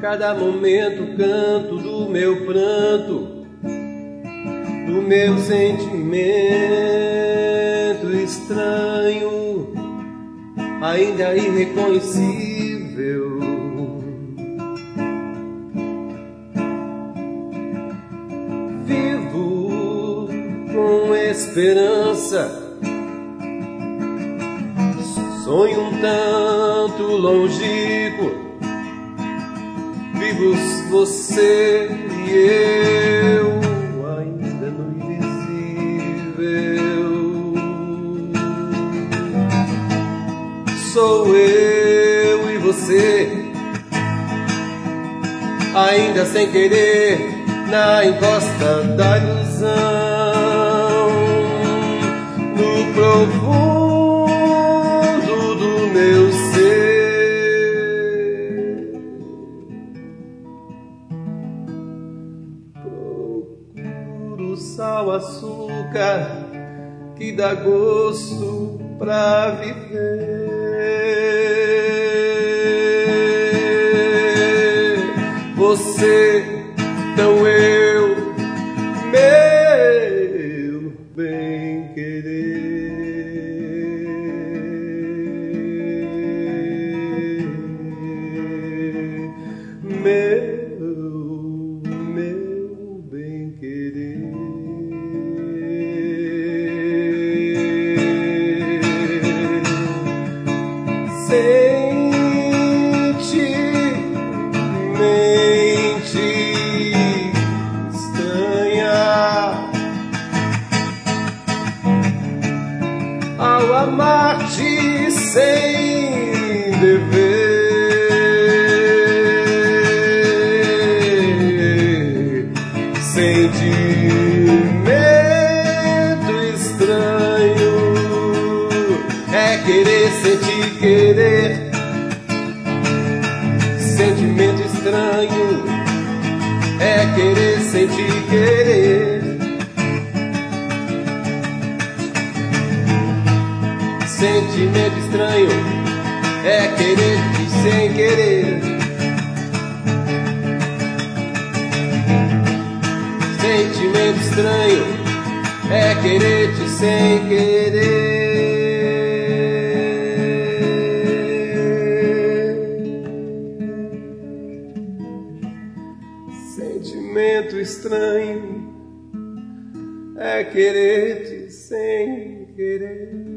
cada momento canto do meu pranto, do meu sentimento estranho, ainda irreconhecível. Vivo com esperança, sonho um tanto longínquo, vivos você e eu, ainda no invisível. Sou eu e você, ainda sem querer, na encosta da ilusão, no profundo do meu ser. Procuro sal, açúcar, que dá gosto pra viver. Você, então eu, meu bem-querer, meu bem-querer. Ao amar-te sem dever, sentimento estranho é querer sentir querer. Sentimento estranho é querer sentir querer. Sentimento estranho é querer-te sem querer. Sentimento estranho é querer-te sem querer. Sentimento estranho é querer-te sem querer.